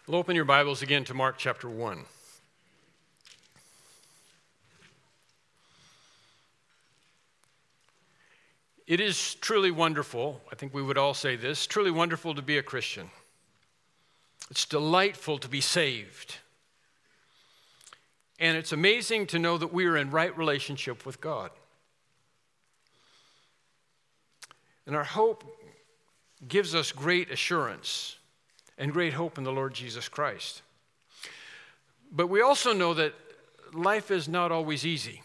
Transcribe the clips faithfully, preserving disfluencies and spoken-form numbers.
We'll open your Bibles again to Mark chapter one. It is truly wonderful, I think we would all say this, truly wonderful to be a Christian. It's delightful to be saved. And it's amazing to know that we are in right relationship with God. And our hope gives us great assurance and great hope in the Lord Jesus Christ. But we also know that life is not always easy.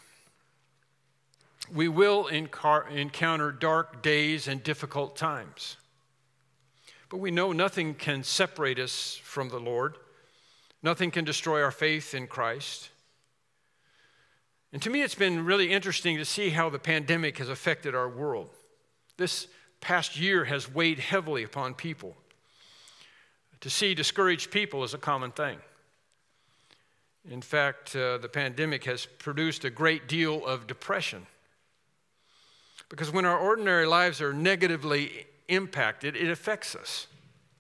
We will encar- encounter dark days and difficult times. But we know nothing can separate us from the Lord. Nothing can destroy our faith in Christ. And to me, it's been really interesting to see how the pandemic has affected our world. This past year has weighed heavily upon people. To see discouraged people is a common thing. In fact, uh, the pandemic has produced a great deal of depression. Because when our ordinary lives are negatively impacted, it affects us.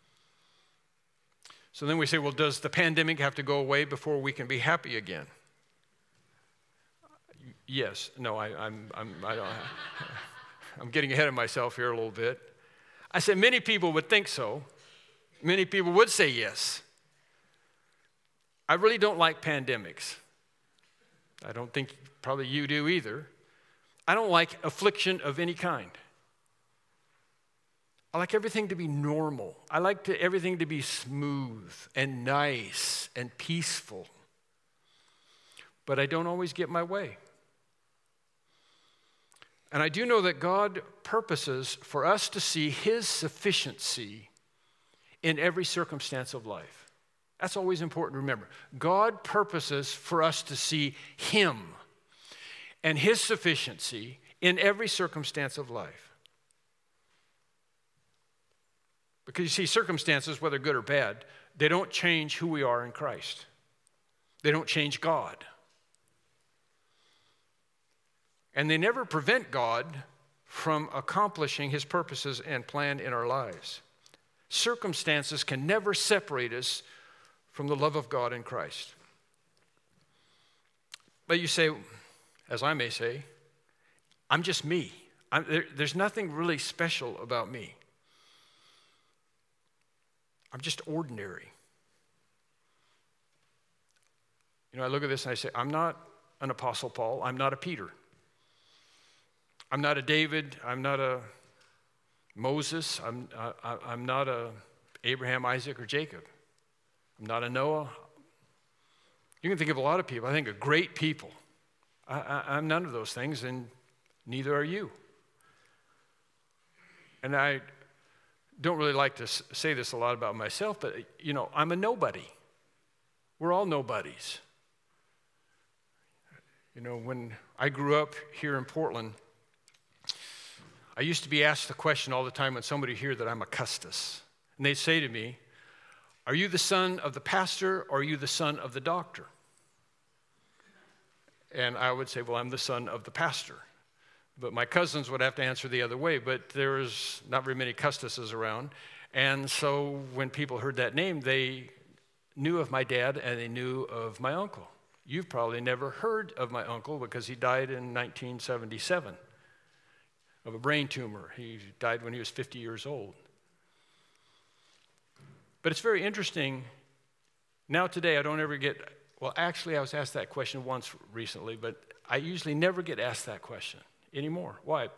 So then we say, well, does the pandemic have to go away before we can be happy again? Yes. No, I, I'm, I'm, I don't, I'm getting ahead of myself here a little bit. I said many people would think so. Many people would say yes. I really don't like pandemics. I don't think probably you do either. I don't like affliction of any kind. I like everything to be normal. I like to, everything to be smooth and nice and peaceful. But I don't always get my way. And I do know that God purposes for us to see His sufficiency in every circumstance of life. That's always important to remember. God purposes for us to see Him and His sufficiency in every circumstance of life. Because you see, circumstances, whether good or bad, they don't change who we are in Christ. They don't change God. And they never prevent God from accomplishing His purposes and plan in our lives. Circumstances can never separate us from the love of God in Christ. But you say, as I may say, I'm just me. I'm, there, there's nothing really special about me. I'm just ordinary. You know, I look at this and I say, I'm not an Apostle Paul. I'm not a Peter. I'm not a David. I'm not a Moses. I'm, I, I'm not a Abraham, Isaac, or Jacob. I'm not a Noah. You can think of a lot of people. I think of great people. I, I, I'm none of those things, and neither are you. And I don't really like to say this a lot about myself, but, you know, I'm a nobody. We're all nobodies. You know, when I grew up here in Portland, I used to be asked the question all the time when somebody hear that I'm a Custis. And they'd say to me, are you the son of the pastor or are you the son of the doctor? And I would say, well, I'm the son of the pastor. But my cousins would have to answer the other way, but there was not very many Custises around. And so when people heard that name, they knew of my dad and they knew of my uncle. You've probably never heard of my uncle because he died in nineteen seventy-seven. Of a brain tumor. He died when he was fifty years old. But it's very interesting. Now today I don't ever get, well actually I was asked that question once recently, but I usually never get asked that question anymore. Why?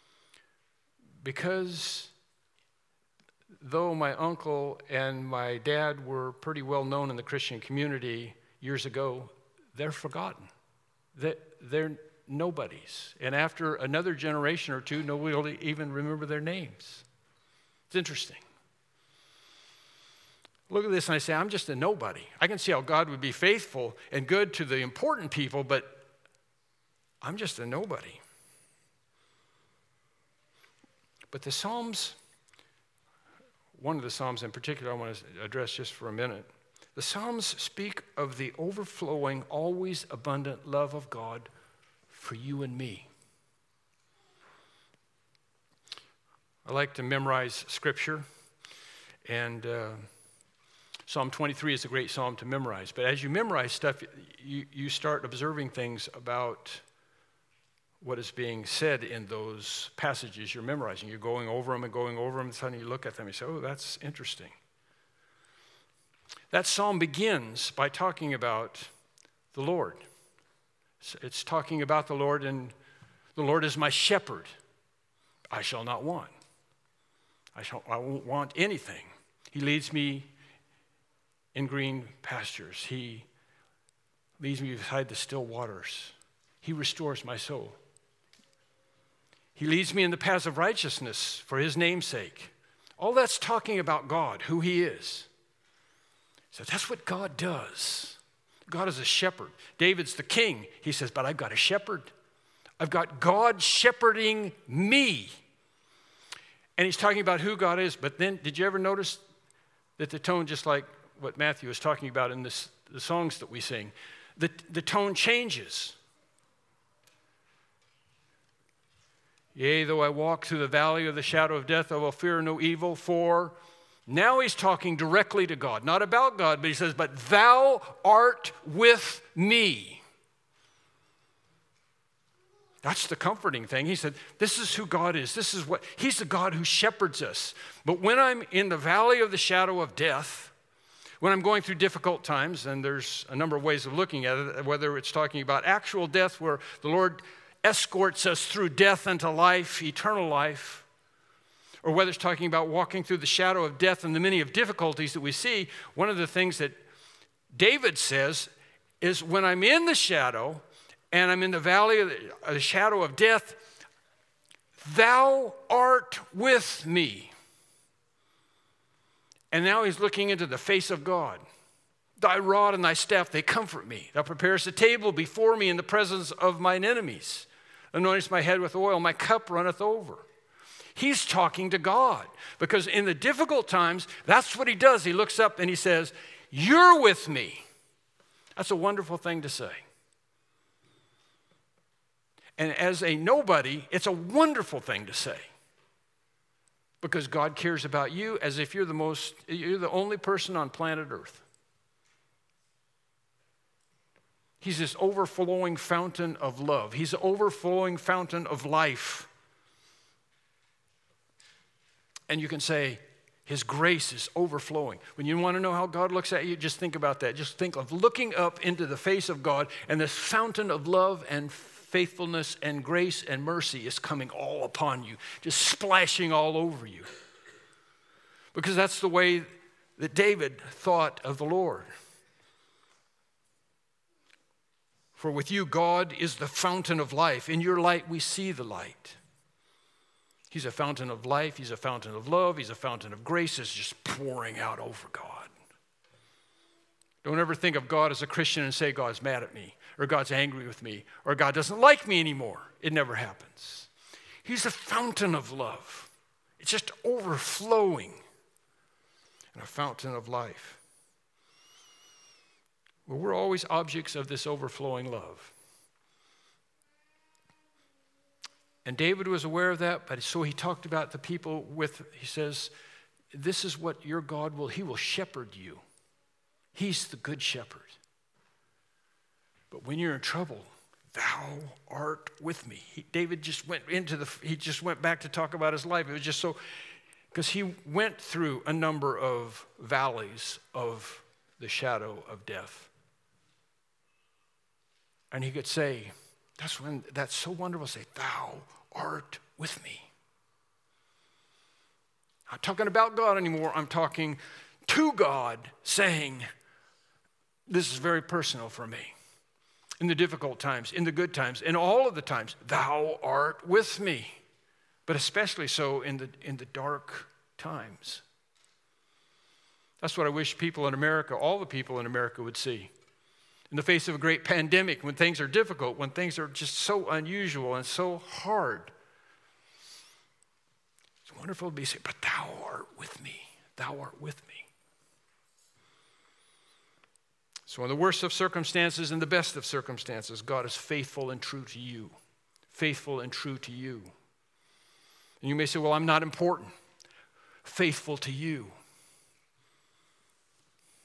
Because though my uncle and my dad were pretty well known in the Christian community years ago, they're forgotten. They're, they're nobodies. And after another generation or two, nobody will even remember their names. It's interesting. Look at this and I say, I'm just a nobody. I can see how God would be faithful and good to the important people, but I'm just a nobody. But the Psalms, one of the Psalms in particular I want to address just for a minute, the Psalms speak of the overflowing, always abundant love of God for you and me. I like to memorize Scripture, and uh, Psalm twenty-three is a great psalm to memorize. But as you memorize stuff, you, you start observing things about what is being said in those passages you're memorizing. You're going over them and going over them, and suddenly you look at them and you say, oh, that's interesting. That psalm begins by talking about the Lord. It's talking about the Lord, and the Lord is my shepherd. I shall not want. I, shall, I won't want anything. He leads me in green pastures. He leads me beside the still waters. He restores my soul. He leads me in the paths of righteousness for his name's sake. All that's talking about God, who he is. So that's what God does. God is a shepherd. David's the king. He says, but I've got a shepherd. I've got God shepherding me. And he's talking about who God is. But then, did you ever notice that the tone, just like what Matthew was talking about in this, the songs that we sing, the, the tone changes. Yea, though I walk through the valley of the shadow of death, I will fear no evil, for now he's talking directly to God, not about God, but he says, but thou art with me. That's the comforting thing. He said, this is who God is. This is what, he's the God who shepherds us. But when I'm in the valley of the shadow of death, when I'm going through difficult times, and there's a number of ways of looking at it, whether it's talking about actual death where the Lord escorts us through death into life, eternal life, or whether it's talking about walking through the shadow of death and the many of difficulties that we see, one of the things that David says is when I'm in the shadow and I'm in the valley of the, of the shadow of death, thou art with me. And now he's looking into the face of God. Thy rod and thy staff, they comfort me. Thou preparest a table before me in the presence of mine enemies. Anointest my head with oil, my cup runneth over. He's talking to God because in the difficult times, that's what he does. He looks up and he says, you're with me. That's a wonderful thing to say. And as a nobody, it's a wonderful thing to say because God cares about you as if you're the most, you're the only person on planet Earth. He's this overflowing fountain of love. He's an overflowing fountain of life. And you can say, his grace is overflowing. When you want to know how God looks at you, just think about that. Just think of looking up into the face of God, and this fountain of love and faithfulness and grace and mercy is coming all upon you, just splashing all over you. Because that's the way that David thought of the Lord. For with you, God is the fountain of life. In your light, we see the light. He's a fountain of life. He's a fountain of love. He's a fountain of grace. It's just pouring out over God. Don't ever think of God as a Christian and say, God's mad at me, or God's angry with me, or God doesn't like me anymore. It never happens. He's a fountain of love. It's just overflowing, and a fountain of life. Well, we're always objects of this overflowing love. And David was aware of that, but so he talked about the people with, he says, this is what your God will, he will shepherd you. He's the good shepherd. But when you're in trouble, thou art with me. He, David just went into the, he just went back to talk about his life. It was just so, because he went through a number of valleys of the shadow of death. And he could say, that's when, that's so wonderful, say, thou art with me. I'm not talking about God anymore. I'm talking to God, saying, this is very personal for me. In the difficult times, in the good times, in all of the times, thou art with me. But especially so in the, in the dark times. That's what I wish people in America, all the people in America would see. In the face of a great pandemic, when things are difficult, when things are just so unusual and so hard, it's wonderful to be saying, but thou art with me. Thou art with me. So in the worst of circumstances and the best of circumstances, God is faithful and true to you. Faithful and true to you. And you may say, well, I'm not important. Faithful to you.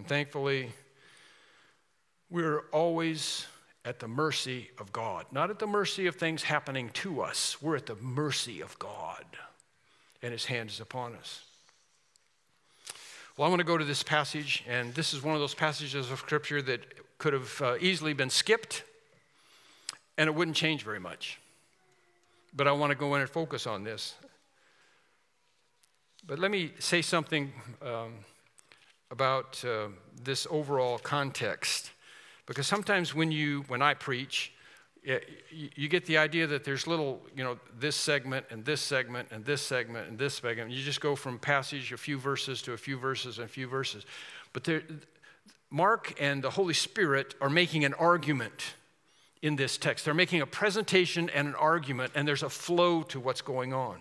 And thankfully, we're always at the mercy of God. Not at the mercy of things happening to us. We're at the mercy of God, and his hand is upon us. Well, I want to go to this passage, and this is one of those passages of Scripture that could have uh, easily been skipped, and it wouldn't change very much. But I want to go in and focus on this. But let me say something um, about uh, this overall context. Because sometimes when you, when I preach, you, you get the idea that there's little, you know, this segment and this segment and this segment and this segment. You just go from passage, a few verses to a few verses and a few verses. But there, Mark and the Holy Spirit are making an argument in this text. They're making a presentation and an argument, and there's a flow to what's going on.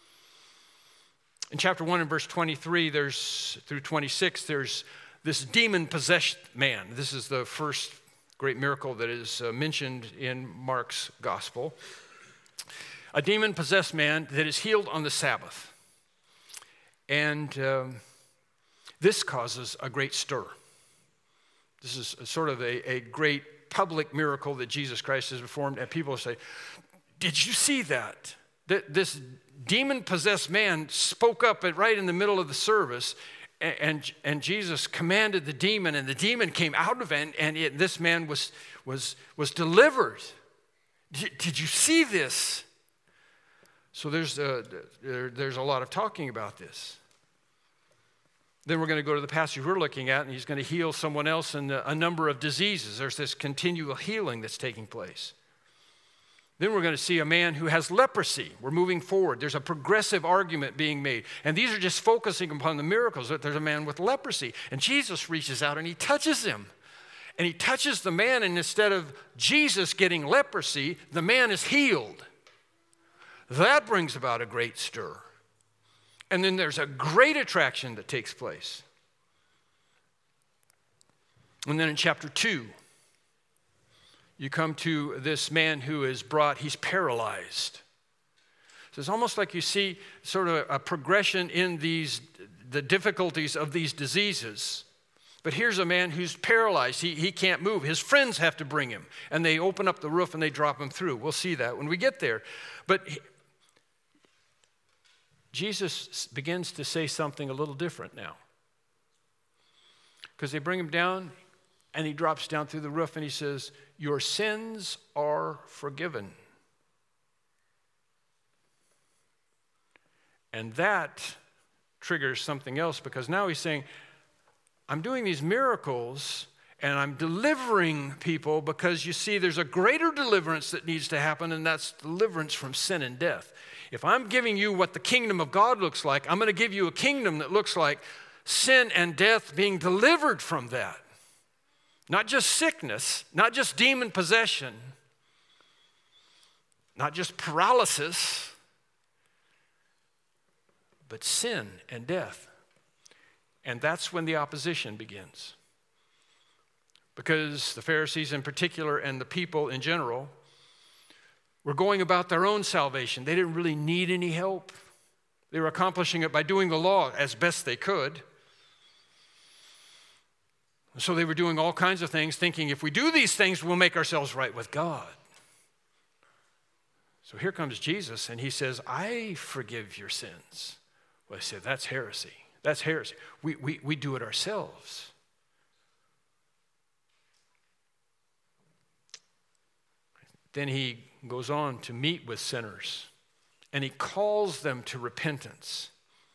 In chapter one and verse twenty-three, there's through twenty-six, there's this demon-possessed man. This is the first great miracle that is uh, mentioned in Mark's gospel. A demon-possessed man that is healed on the Sabbath. And um, this causes a great stir. This is a, sort of a, a great public miracle that Jesus Christ has performed. And people say, did you see that? That this demon-possessed man spoke up at, right in the middle of the service. And, and Jesus commanded the demon, and the demon came out of it, and it, this man was, was, was delivered. Did, did you see this? So there's a, there, there's a lot of talking about this. Then we're going to go to the passage we're looking at, and he's going to heal someone else in a number of diseases. There's this continual healing that's taking place. Then we're going to see a man who has leprosy. We're moving forward. There's a progressive argument being made. And these are just focusing upon the miracles. That there's a man with leprosy. And Jesus reaches out and he touches him. And he touches the man, and instead of Jesus getting leprosy, the man is healed. That brings about a great stir. And then there's a great attraction that takes place. And then in chapter two, you come to this man who is brought, he's paralyzed. So it's almost like you see sort of a progression in these, the difficulties of these diseases. But here's a man who's paralyzed. He, he can't move. His friends have to bring him. And they open up the roof and they drop him through. We'll see that when we get there. But he, Jesus begins to say something a little different now. Because they bring him down, and he drops down through the roof, and he says, your sins are forgiven. And that triggers something else, because now he's saying, I'm doing these miracles, and I'm delivering people, because you see there's a greater deliverance that needs to happen, and that's deliverance from sin and death. If I'm giving you what the kingdom of God looks like, I'm going to give you a kingdom that looks like sin and death being delivered from that. Not just sickness, not just demon possession, not just paralysis, but sin and death. And that's when the opposition begins. Because the Pharisees in particular and the people in general were going about their own salvation. They didn't really need any help. They were accomplishing it by doing the law as best they could. So they were doing all kinds of things, thinking if we do these things, we'll make ourselves right with God. So here comes Jesus, and he says, I forgive your sins. Well, I said, that's heresy. That's heresy. We, we, we do it ourselves. Then he goes on to meet with sinners, and he calls them to repentance.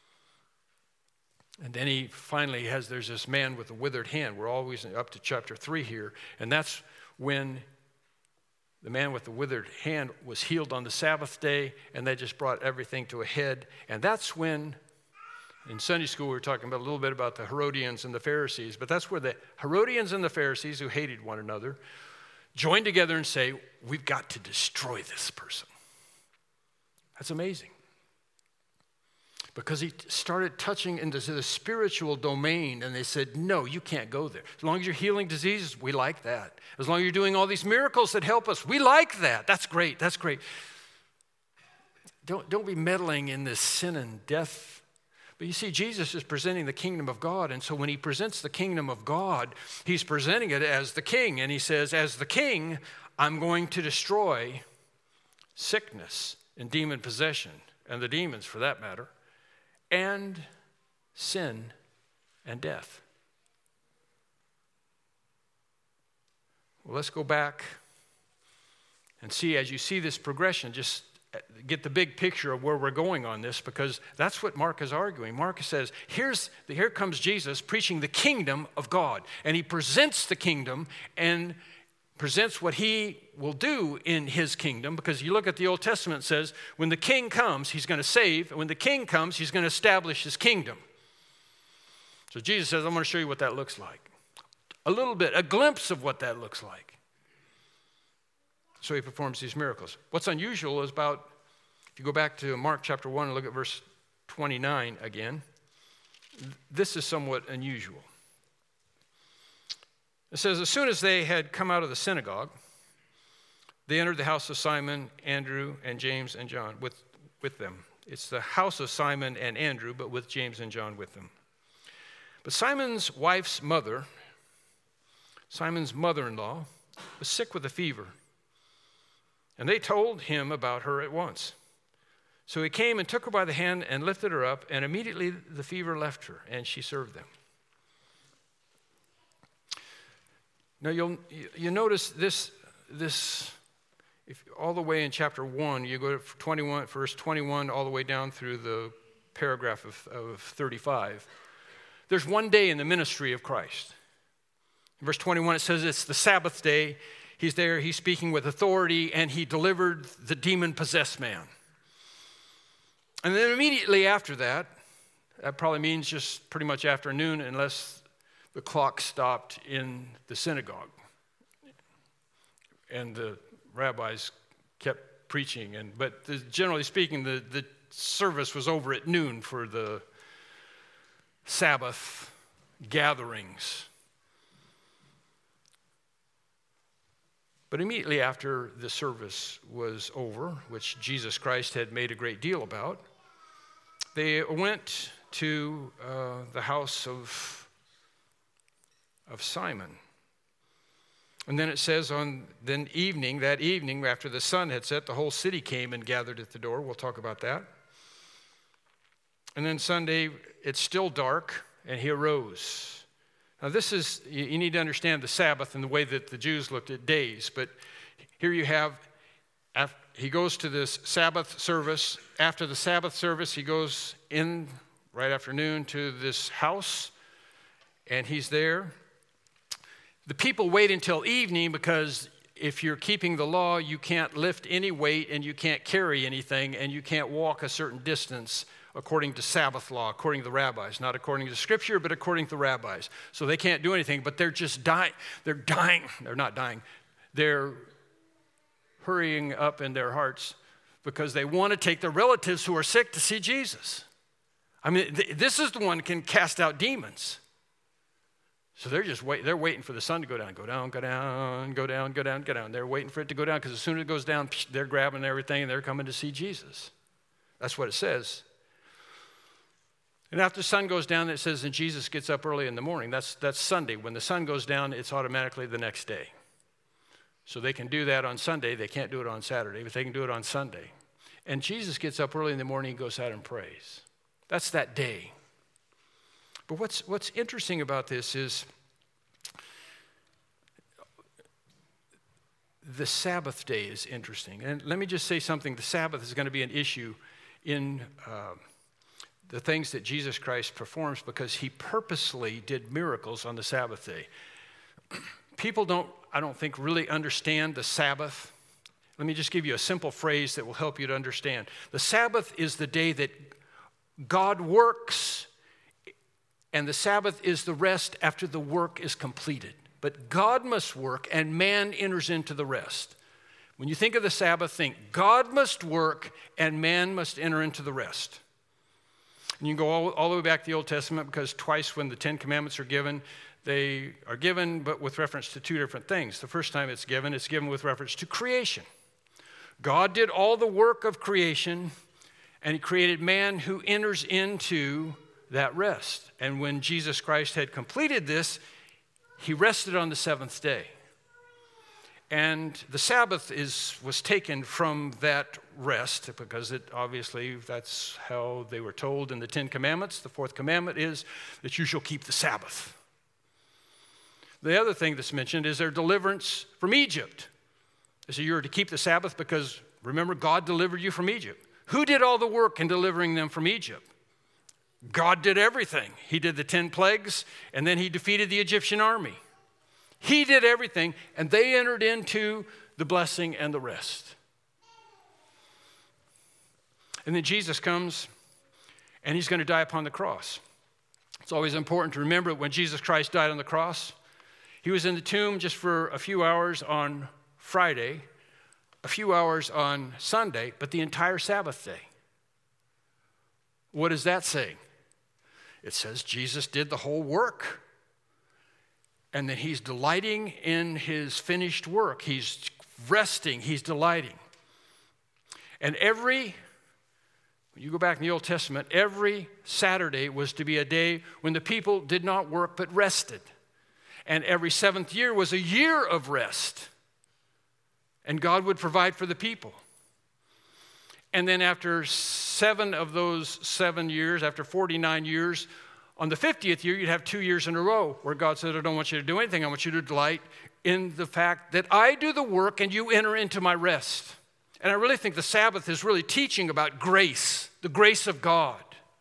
And then he finally has, there's this man with a withered hand. We're always up to chapter three here. And that's when the man with the withered hand was healed on the Sabbath day, and they just brought everything to a head. And that's when, in Sunday school, we were talking about a little bit about the Herodians and the Pharisees, but that's where the Herodians and the Pharisees, who hated one another, joined together and say, we've got to destroy this person. That's amazing. Because he started touching into the spiritual domain, and they said, no, you can't go there. As long as you're healing diseases, we like that. As long as you're doing all these miracles that help us, we like that. That's great, that's great. Don't, don't be meddling in this sin and death. But you see, Jesus is presenting the kingdom of God, and so when he presents the kingdom of God, he's presenting it as the king, and he says, as the king, I'm going to destroy sickness and demon possession, and the demons for that matter, and sin and death. Well, let's go back and see, as you see this progression, just get the big picture of where we're going on this, because that's what Mark is arguing. Mark says, here's the, here comes Jesus preaching the kingdom of God, and he presents the kingdom and presents what he will do in his kingdom, because you look at the Old Testament, it says, when the king comes, he's going to save, and when the king comes, he's going to establish his kingdom. So Jesus says, I'm going to show you what that looks like. A little bit, a glimpse of what that looks like. So he performs these miracles. What's unusual is about, if you go back to Mark chapter one and look at verse twenty-nine again, this is somewhat unusual. It says, as soon as they had come out of the synagogue, they entered the house of Simon, Andrew, and James and John with, with them. It's the house of Simon and Andrew, but with James and John with them. But Simon's wife's mother, Simon's mother-in-law, was sick with a fever. And they told him about her at once. So he came and took her by the hand and lifted her up, and immediately the fever left her, and she served them. Now you'll you notice this this if all the way in chapter one, you go to twenty-one, verse twenty-one, all the way down through the paragraph of, of thirty-five. There's one day in the ministry of Christ. In verse twenty-one, it says it's the Sabbath day. He's there, he's speaking with authority, and he delivered the demon-possessed man. And then immediately after that, that probably means just pretty much afternoon, unless the clock stopped in the synagogue. And the rabbis kept preaching. And but the, generally speaking, the, the service was over at noon for the Sabbath gatherings. But immediately after the service was over, which Jesus Christ had made a great deal about, they went to uh, the house of, of Simon. And then it says on then evening, that evening after the sun had set, the whole city came and gathered at the door. We'll talk about that. And then Sunday, it's still dark, and he arose. Now this is, you need to understand the Sabbath and the way that the Jews looked at days. But here you have, he goes to this Sabbath service. After the Sabbath service, he goes in right afternoon to this house, and he's there. The people wait until evening because if you're keeping the law, you can't lift any weight and you can't carry anything and you can't walk a certain distance according to Sabbath law, according to the rabbis. Not according to Scripture, but according to the rabbis. So they can't do anything, but they're just dying. They're dying. They're not dying. They're hurrying up in their hearts because they want to take their relatives who are sick to see Jesus. I mean, th- this is the one who can cast out demons. So they're just wait. They're waiting for the sun to go down, go down, go down, go down, go down, go down. They're waiting for it to go down because as soon as it goes down, they're grabbing everything and they're coming to see Jesus. That's what it says. And after the sun goes down, it says, and Jesus gets up early in the morning. That's, that's Sunday. When the sun goes down, it's automatically the next day. So they can do that on Sunday. They can't do it on Saturday, but they can do it on Sunday. And Jesus gets up early in the morning and goes out and prays. That's that day. But what's, what's interesting about this is the Sabbath day is interesting. And let me just say something. The Sabbath is going to be an issue in uh, the things that Jesus Christ performs because he purposely did miracles on the Sabbath day. People don't, I don't think, really understand the Sabbath. Let me just give you a simple phrase that will help you to understand. The Sabbath is the day that God works, and the Sabbath is the rest after the work is completed. But God must work, and man enters into the rest. When you think of the Sabbath, think God must work, and man must enter into the rest. And you can go all, all the way back to the Old Testament because twice when the Ten Commandments are given, they are given, but with reference to two different things. The first time it's given, it's given with reference to creation. God did all the work of creation, and he created man who enters into that rest. And when Jesus Christ had completed this, he rested on the seventh day. And the Sabbath is was taken from that rest because it obviously that's how they were told in the Ten Commandments. The fourth commandment is that you shall keep the Sabbath. The other thing that's mentioned is their deliverance from Egypt. So you're to keep the Sabbath because, remember, God delivered you from Egypt. Who did all the work in delivering them from Egypt? God did everything. He did the ten plagues, and then he defeated the Egyptian army. He did everything, and they entered into the blessing and the rest. And then Jesus comes, and he's going to die upon the cross. It's always important to remember that when Jesus Christ died on the cross, he was in the tomb just for a few hours on Friday, a few hours on Sunday, but the entire Sabbath day. What does that say? It says Jesus did the whole work. And that he's delighting in his finished work. He's resting, he's delighting. And every, when you go back in the Old Testament, every Saturday was to be a day when the people did not work but rested. And every seventh year was a year of rest. And God would provide for the people. And then after seven of those seven years, after forty-nine years, on the fiftieth year, you'd have two years in a row where God said, I don't want you to do anything. I want you to delight in the fact that I do the work and you enter into my rest. And I really think the Sabbath is really teaching about grace, the grace of God.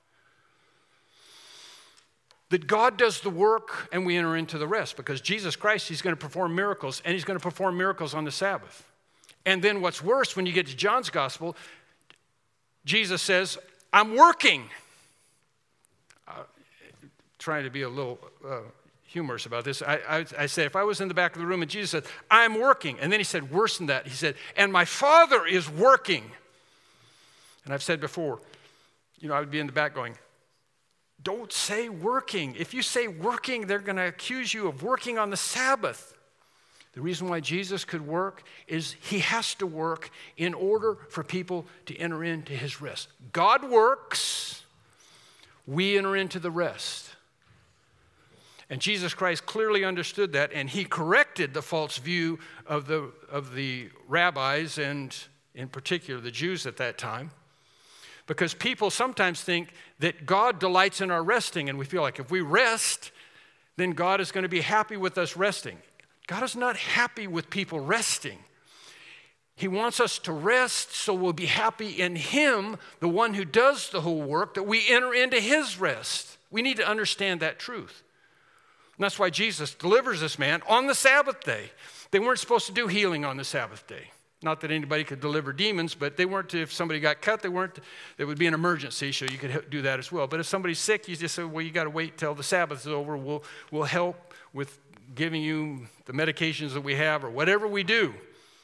That God does the work and we enter into the rest because Jesus Christ, he's going to perform miracles and he's going to perform miracles on the Sabbath. And then what's worse, when you get to John's gospel, Jesus says, I'm working. Uh, trying to be a little uh, humorous about this. I, I, I said, if I was in the back of the room and Jesus said, I'm working. And then he said, worse than that. He said, and my Father is working. And I've said before, you know, I would be in the back going, don't say working. If you say working, they're going to accuse you of working on the Sabbath. The reason why Jesus could work is he has to work in order for people to enter into his rest. God works, we enter into the rest. And Jesus Christ clearly understood that, and he corrected the false view of the, of the rabbis and in particular the Jews at that time. Because people sometimes think that God delights in our resting, and we feel like if we rest, then God is going to be happy with us resting. God is not happy with people resting. He wants us to rest so we'll be happy in him, the one who does the whole work, that we enter into his rest. We need to understand that truth. And that's why Jesus delivers this man on the Sabbath day. They weren't supposed to do healing on the Sabbath day. Not that anybody could deliver demons, but they weren't, if somebody got cut, they weren't, there would be an emergency, so you could do that as well. But if somebody's sick, you just say, well, you got to wait till the Sabbath is over. We'll, we'll help with giving you the medications that we have or whatever we do.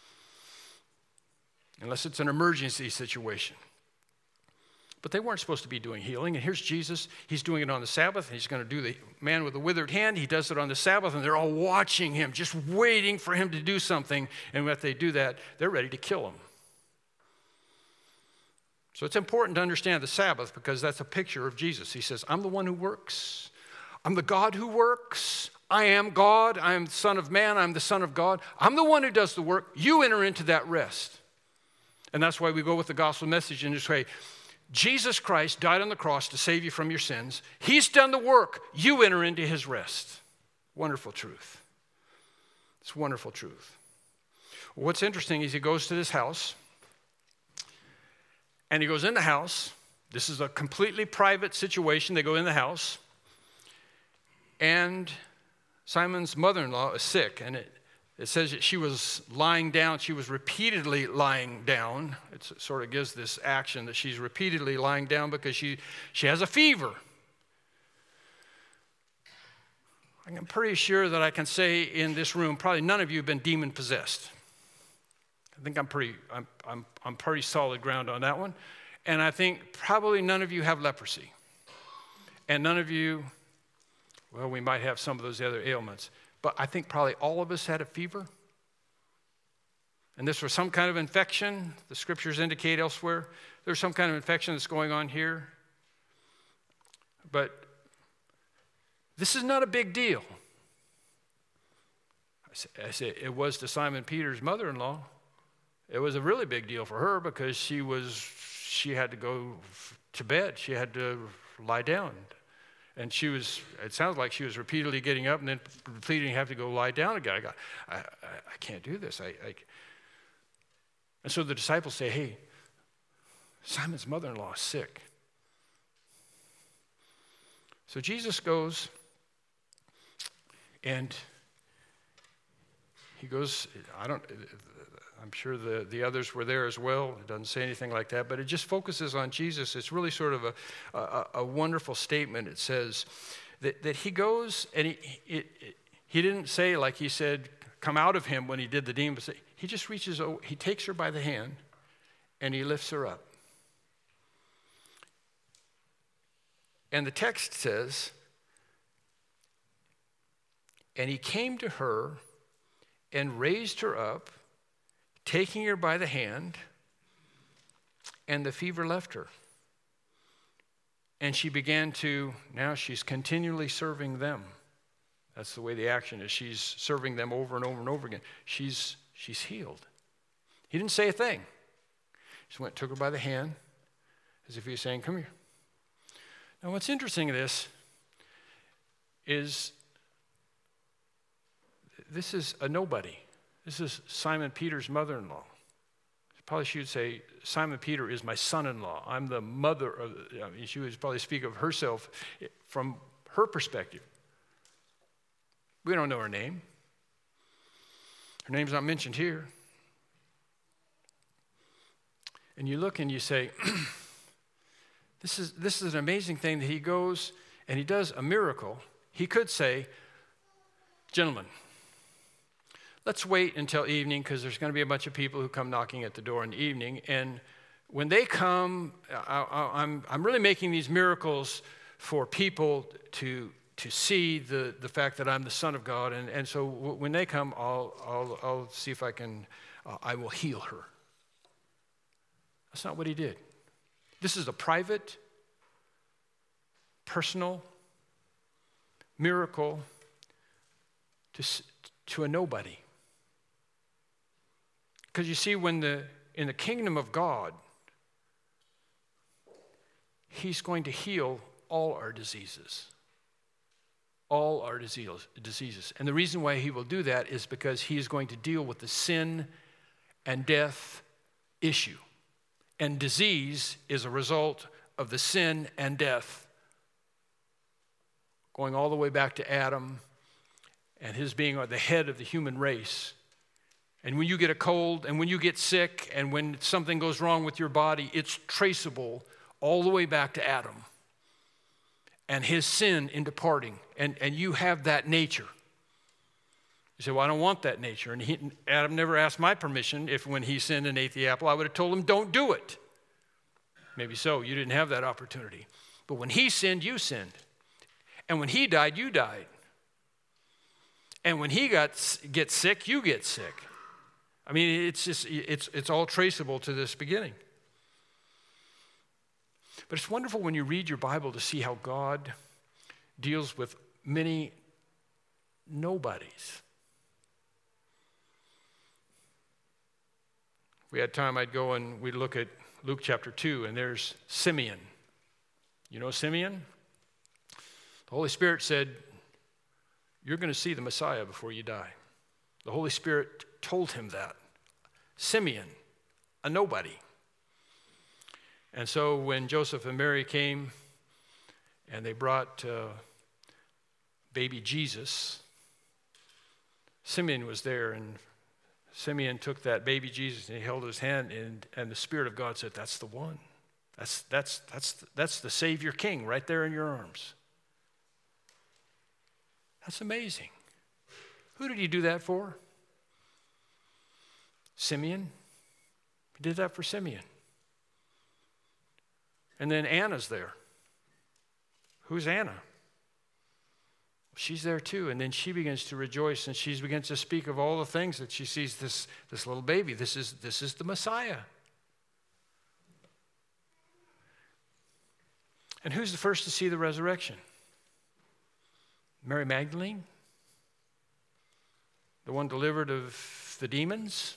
Unless it's an emergency situation. But they weren't supposed to be doing healing. And here's Jesus. He's doing it on the Sabbath. And he's going to do the man with the withered hand. He does it on the Sabbath. And they're all watching him, just waiting for him to do something. And if they do that, they're ready to kill him. So it's important to understand the Sabbath because that's a picture of Jesus. He says, I'm the one who works. I'm the God who works. I am God. I am the Son of Man. I'm the Son of God. I'm the one who does the work. You enter into that rest. And that's why we go with the gospel message and just say, Jesus Christ died on the cross to save you from your sins. He's done the work. You enter into his rest. Wonderful truth. It's wonderful truth. What's interesting is he goes to this house, and he goes in the house. This is a completely private situation. They go in the house, and Simon's mother-in-law is sick, and it It says that she was lying down. She was repeatedly lying down. It sort of gives this action that she's repeatedly lying down because she, she has a fever. I'm pretty sure that I can say in this room, probably none of you have been demon-possessed. I think I'm pretty, I'm, I'm, I'm pretty solid ground on that one. And I think probably none of you have leprosy. And none of you, well, we might have some of those other ailments. But I think probably all of us had a fever. And this was some kind of infection. The scriptures indicate elsewhere there's some kind of infection that's going on here. But this is not a big deal. I say, I say it was to Simon Peter's mother-in-law. It was a really big deal for her because she was, she had to go to bed. She had to lie down. And she was, it sounds like she was repeatedly getting up and then pleading, have to go lie down again. I got, I, I, I can't do this. I, I, and so the disciples say, hey, Simon's mother-in-law is sick. So Jesus goes and he goes, I don't, I'm sure the, the others were there as well. It doesn't say anything like that, but it just focuses on Jesus. It's really sort of a, a, a wonderful statement. It says that, that he goes and he, it, it, he didn't say like he said, come out of him when he did the demon. He just reaches over, he takes her by the hand and he lifts her up. And the text says, and he came to her and raised her up, taking her by the hand, and the fever left her. And she began to, now she's continually serving them. That's the way the action is. She's serving them over and over and over again. She's, she's healed. He didn't say a thing. He just went, took her by the hand, as if he was saying, come here. Now what's interesting in this is this is a nobody. This is Simon Peter's mother-in-law. Probably she would say, Simon Peter is my son-in-law. I'm the mother of, I mean, she would probably speak of herself from her perspective. We don't know her name. Her name's not mentioned here. And you look and you say, this is, this is an amazing thing that he goes and he does a miracle. He could say, gentlemen, let's wait until evening because there's going to be a bunch of people who come knocking at the door in the evening. And when they come, I, I, I'm, I'm really making these miracles for people to, to see the, the fact that I'm the Son of God. And, and so w- when they come, I'll, I'll, I'll see if I can, uh, I will heal her. That's not what he did. This is a private, personal miracle to, to a nobody. Because you see, when the in the kingdom of God, he's going to heal all our diseases. All our disease, diseases. And the reason why he will do that is because he is going to deal with the sin and death issue. And disease is a result of the sin and death, going all the way back to Adam and his being the head of the human race. And when you get a cold and when you get sick and when something goes wrong with your body, it's traceable all the way back to Adam and his sin in departing. And, and you have that nature. You say, well, I don't want that nature. And he, Adam never asked my permission if when he sinned and ate the apple, I would have told him, don't do it. Maybe so. You didn't have that opportunity. But when he sinned, you sinned. And when he died, you died. And when he got gets sick, you get sick. I mean, it's just, it's, it's all traceable to this beginning. But it's wonderful when you read your Bible to see how God deals with many nobodies. If we had time, I'd go and we'd look at Luke chapter two, and there's Simeon. You know Simeon? The Holy Spirit said, you're going to see the Messiah before you die. The Holy Spirit told him that. Simeon, a nobody. And so when Joseph and Mary came and they brought uh, baby Jesus, Simeon was there, and Simeon took that baby Jesus and he held his hand, and, and the Spirit of God said, that's the one. That's, that's, that's, that's the Savior King right there in your arms. That's amazing. Who did he do that for? Simeon. He did that for Simeon. And then Anna's there. Who's Anna? She's there too. And then she begins to rejoice, and she begins to speak of all the things that she sees this, this little baby. This is, this is the Messiah. And who's the first to see the resurrection? Mary Magdalene? The one delivered of the demons?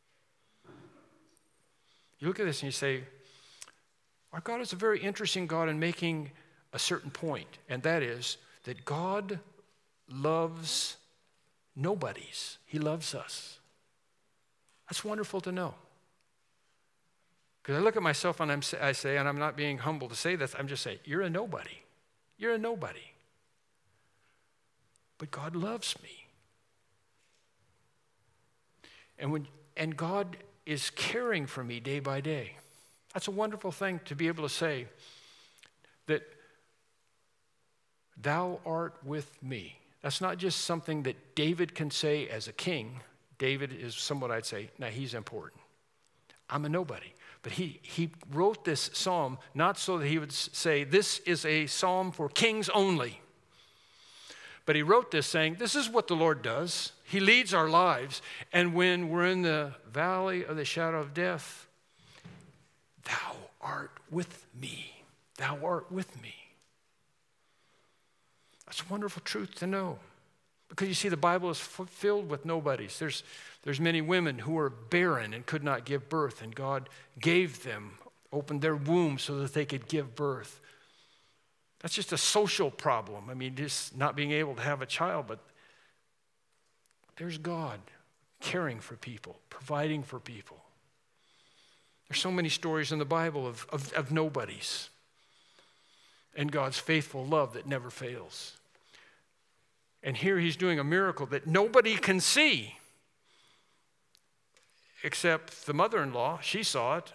You look at this and you say, our God is a very interesting God in making a certain point, and that is that God loves nobodies. He loves us. That's wonderful to know. Because I look at myself and I'm, I say, and I'm not being humble to say this, I'm just saying, you're a nobody. You're a nobody. But God loves me. And when and God is caring for me day by day. That's a wonderful thing to be able to say that thou art with me. That's not just something that David can say as a king. David is somewhat I'd say, now he's important. I'm a nobody. But he, he wrote this psalm not so that he would say, this is a psalm for kings only. But he wrote this saying, this is what the Lord does. He leads our lives. And when we're in the valley of the shadow of death, thou art with me. Thou art with me. That's a wonderful truth to know. Because you see, the Bible is f- filled with nobodies. There's, there's many women who were barren and could not give birth, and God gave them, opened their womb so that they could give birth. That's just a social problem. I mean, just not being able to have a child, but there's God caring for people, providing for people. There's so many stories in the Bible of, of, of nobodies and God's faithful love that never fails. And here he's doing a miracle that nobody can see except the mother-in-law. She saw it.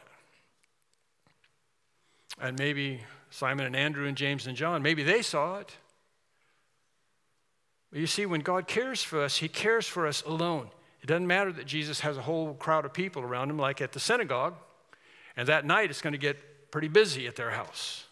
And maybe Simon and Andrew and James and John, maybe they saw it. But you see, when God cares for us, he cares for us alone. It doesn't matter that Jesus has a whole crowd of people around him, like at the synagogue, and that night it's going to get pretty busy at their house.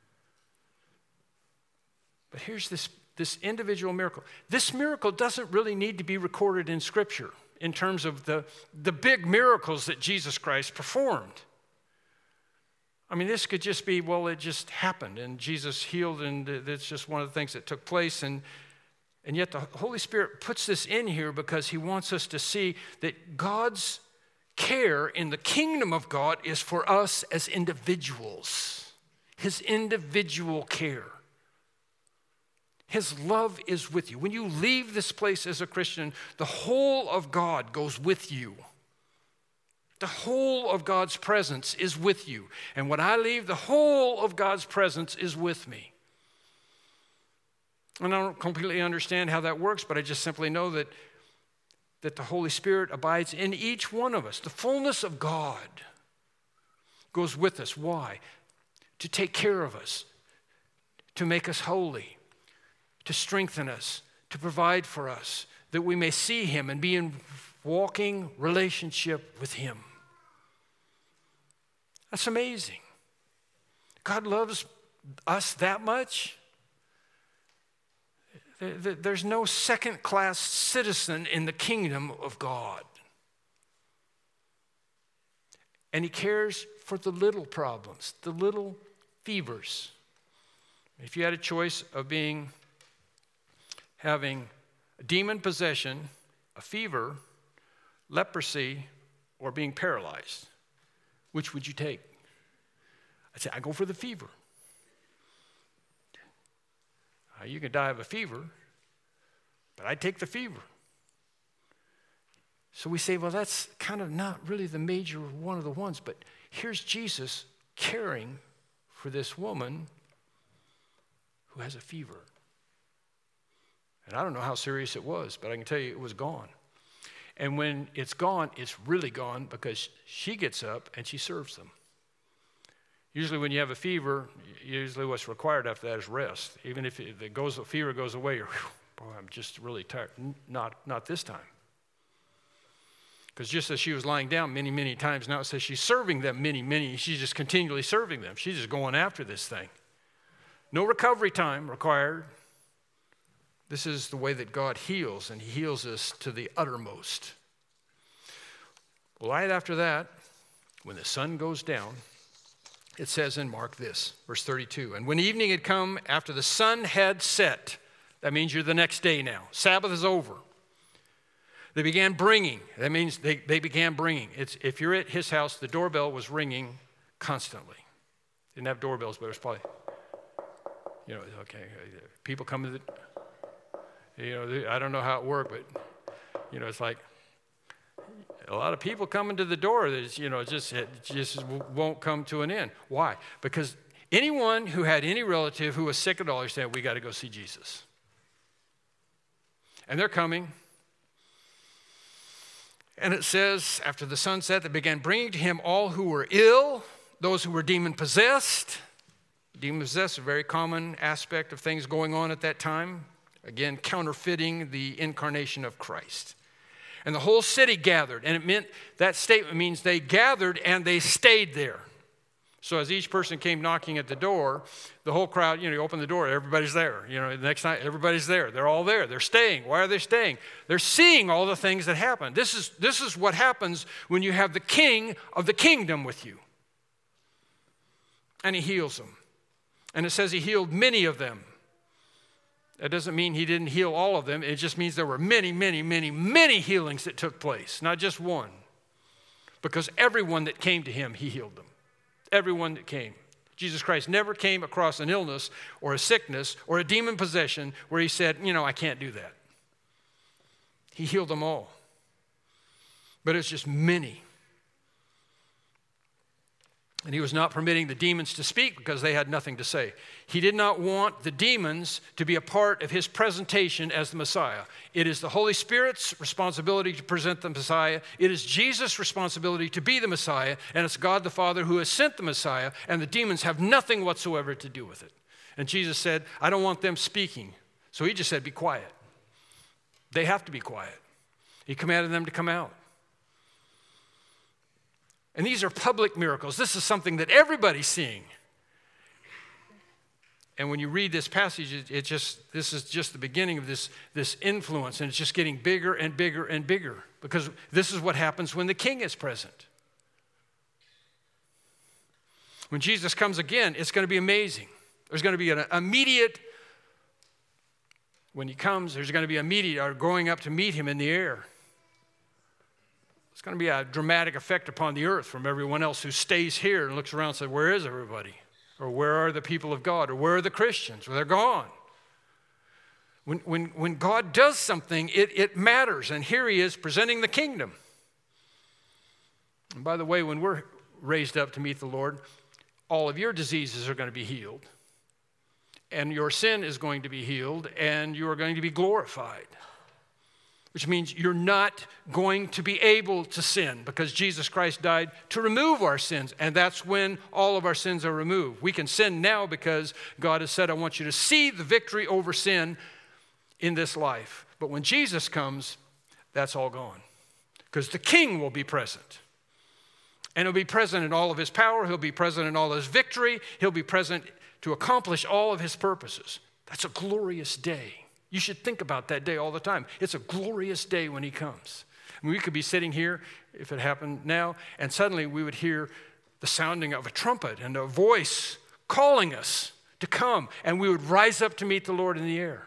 But here's this, this individual miracle. This miracle doesn't really need to be recorded in Scripture in terms of the, the big miracles that Jesus Christ performed. I mean, this could just be, well, it just happened, and Jesus healed, and it's just one of the things that took place. And, and yet the Holy Spirit puts this in here because he wants us to see that God's care in the kingdom of God is for us as individuals. His individual care. His love is with you. When you leave this place as a Christian, the whole of God goes with you. The whole of God's presence is with you. And when I leave, the whole of God's presence is with me. And I don't completely understand how that works, but I just simply know that, that the Holy Spirit abides in each one of us. The fullness of God goes with us. Why? To take care of us, to make us holy, to strengthen us, to provide for us, that we may see him and be in walking relationship with him. That's amazing. God loves us that much. There's no second-class citizen in the kingdom of God. And he cares for the little problems, the little fevers. If you had a choice of being, having a demon possession, a fever, leprosy, or being paralyzed, which would you take? I'd say, I go for the fever. Uh, you can die of a fever, but I'd take the fever. So we say, well, that's kind of not really the major one of the ones, but here's Jesus caring for this woman who has a fever. And I don't know how serious it was, but I can tell you it was gone. And when it's gone, it's really gone because she gets up and she serves them. Usually when you have a fever, usually what's required after that is rest. Even if it, it goes, the fever goes away, you're, boy, I'm just really tired. Not, not this time. Because just as she was lying down many, many times, now it says she's serving them many, many. She's just continually serving them. She's just going after this thing. No recovery time required. This is the way that God heals, and he heals us to the uttermost. Well, right after that, when the sun goes down, it says in Mark this, verse thirty-two, and when evening had come, after the sun had set, that means you're the next day now. Sabbath is over. They began bringing. That means they, they began bringing. It's, if you're at his house, the doorbell was ringing constantly. Didn't have doorbells, but it was probably, you know, okay, people come to the, you know, I don't know how it worked, but, you know, it's like a lot of people coming to the door that, you know, it just, it just won't come to an end. Why? Because anyone who had any relative who was sick at all, they said, we got to go see Jesus. And they're coming. And it says, after the sun set, they began bringing to him all who were ill, those who were demon-possessed. Demon-possessed, a very common aspect of things going on at that time. Again, counterfeiting the incarnation of Christ. And the whole city gathered. And it meant, that statement means they gathered and they stayed there. So as each person came knocking at the door, the whole crowd, you know, you open the door, everybody's there. You know, the next night, everybody's there. They're all there. They're staying. Why are they staying? They're seeing all the things that happen. This is, this is what happens when you have the king of the kingdom with you. And he heals them. And it says he healed many of them. That doesn't mean he didn't heal all of them. It just means there were many, many, many, many healings that took place, not just one. Because everyone that came to him, he healed them. Everyone that came. Jesus Christ never came across an illness or a sickness or a demon possession where he said, you know, I can't do that. He healed them all. But it's just many. And he was not permitting the demons to speak because they had nothing to say. He did not want the demons to be a part of his presentation as the Messiah. It is the Holy Spirit's responsibility to present the Messiah. It is Jesus' responsibility to be the Messiah. And it's God the Father who has sent the Messiah. And the demons have nothing whatsoever to do with it. And Jesus said, I don't want them speaking. So he just said, be quiet. They have to be quiet. He commanded them to come out. And these are public miracles. This is something that everybody's seeing. And when you read this passage, it, it just this is just the beginning of this, this influence, and it's just getting bigger and bigger and bigger because this is what happens when the king is present. When Jesus comes again, it's going to be amazing. There's going to be an immediate, when he comes, there's going to be immediate, or going up to meet him in the air. It's going to be a dramatic effect upon the earth from everyone else who stays here and looks around and says, where is everybody? Or where are the people of God? Or where are the Christians? Well, they're gone. When, when, when God does something, it, it matters. And here he is presenting the kingdom. And by the way, when we're raised up to meet the Lord, all of your diseases are going to be healed. And your sin is going to be healed. And you are going to be glorified. Which means you're not going to be able to sin because Jesus Christ died to remove our sins. And that's when all of our sins are removed. We can sin now because God has said, I want you to see the victory over sin in this life. But when Jesus comes, that's all gone. Because the King will be present. And he'll be present in all of his power. He'll be present in all his victory. He'll be present to accomplish all of his purposes. That's a glorious day. You should think about that day all the time. It's a glorious day when he comes. I mean, we could be sitting here, if it happened now, and suddenly we would hear the sounding of a trumpet and a voice calling us to come, and we would rise up to meet the Lord in the air.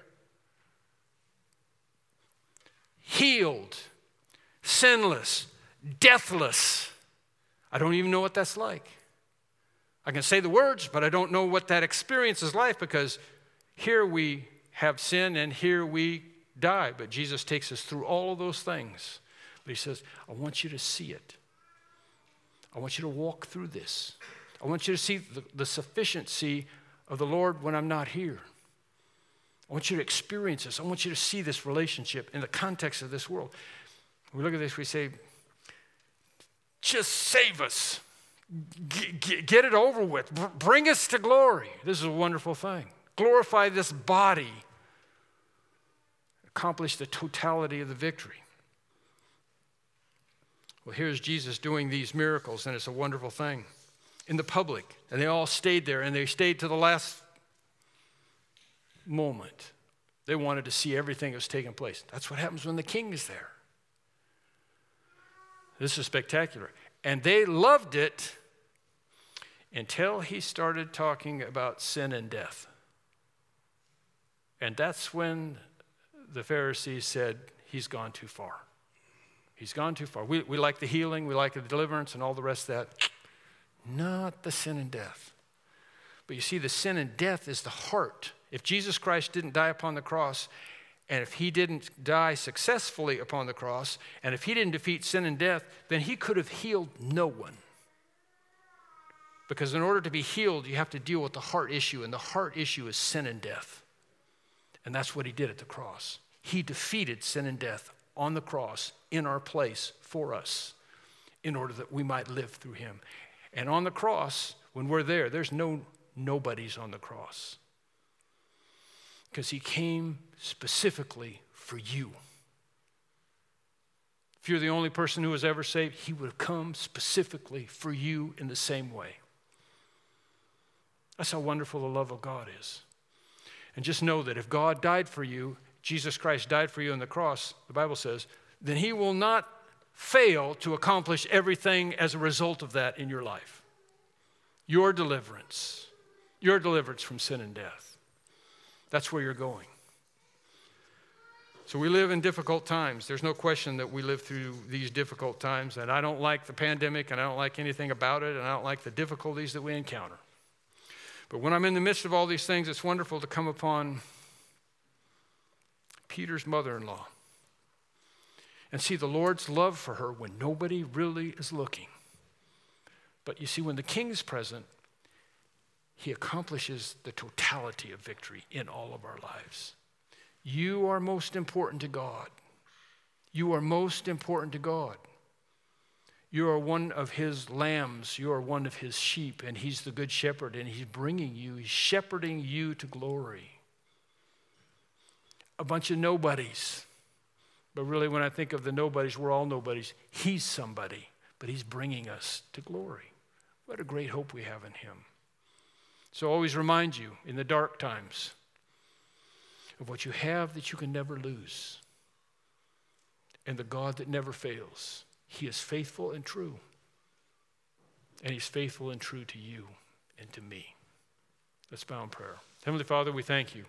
Healed, sinless, deathless. I don't even know what that's like. I can say the words, but I don't know what that experience is like because here we have sin, and here we die. But Jesus takes us through all of those things. But he says, I want you to see it. I want you to walk through this. I want you to see the, the sufficiency of the Lord when I'm not here. I want you to experience this. I want you to see this relationship in the context of this world. We look at this, we say, just save us. G- g- get it over with. Br- bring us to glory. This is a wonderful thing. Glorify this body. Accomplish the totality of the victory. Well, here's Jesus doing these miracles, and it's a wonderful thing in the public. And they all stayed there, and they stayed to the last moment. They wanted to see everything that was taking place. That's what happens when the king is there. This is spectacular. And they loved it until he started talking about sin and death. And that's when the Pharisees said, he's gone too far. He's gone too far. We, we like the healing, we like the deliverance and all the rest of that. Not the sin and death. But you see, the sin and death is the heart. If Jesus Christ didn't die upon the cross, and if he didn't die successfully upon the cross, and if he didn't defeat sin and death, then he could have healed no one. Because in order to be healed, you have to deal with the heart issue, and the heart issue is sin and death. And that's what he did at the cross. He defeated sin and death on the cross in our place for us in order that we might live through him. And on the cross, when we're there, there's no nobodies on the cross. Because he came specifically for you. If you're the only person who was ever saved, he would have come specifically for you in the same way. That's how wonderful the love of God is. And just know that if God died for you, Jesus Christ died for you on the cross, the Bible says, then he will not fail to accomplish everything as a result of that in your life. Your deliverance, your deliverance from sin and death. That's where you're going. So we live in difficult times. There's no question that we live through these difficult times, and I don't like the pandemic, and I don't like anything about it, and I don't like the difficulties that we encounter. But when I'm in the midst of all these things, it's wonderful to come upon Peter's mother-in-law and see the Lord's love for her when nobody really is looking. But you see, when the king is present, he accomplishes the totality of victory in all of our lives. You are most important to God. You are most important to God. You are one of his lambs. You are one of his sheep, and he's the good shepherd, and he's bringing you, he's shepherding you to glory. A bunch of nobodies. But really, when I think of the nobodies, we're all nobodies. He's somebody, but he's bringing us to glory. What a great hope we have in him. So always remind you in the dark times of what you have that you can never lose, and the God that never fails. He is faithful and true, and he's faithful and true to you and to me. Let's bow in prayer. Heavenly Father, we thank you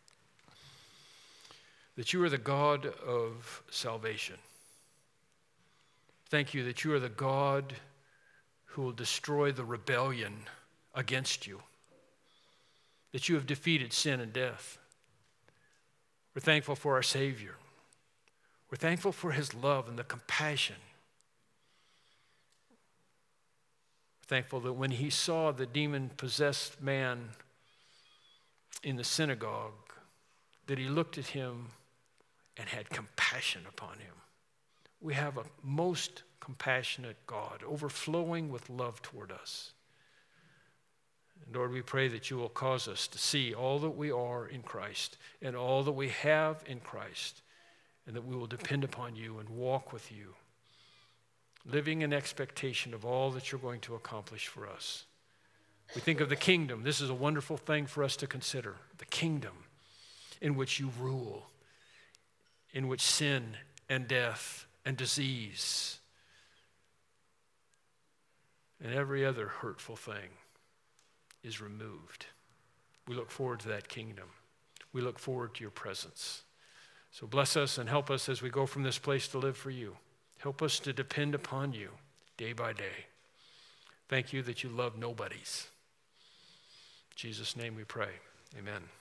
that you are the God of salvation. Thank you that you are the God who will destroy the rebellion against you, that you have defeated sin and death. We're thankful for our Savior. We're thankful for his love and the compassion. We're thankful that when he saw the demon-possessed man in the synagogue, that he looked at him and had compassion upon him. We have a most compassionate God, overflowing with love toward us. And Lord, we pray that you will cause us to see all that we are in Christ and all that we have in Christ, and that we will depend upon you and walk with you, living in expectation of all that you're going to accomplish for us. We think of the kingdom. This is a wonderful thing for us to consider. The kingdom in which you rule, in which sin and death and disease and every other hurtful thing is removed. We look forward to that kingdom. We look forward to your presence. So bless us and help us as we go from this place to live for you. Help us to depend upon you day by day. Thank you that you love nobodies. In Jesus' name we pray. Amen.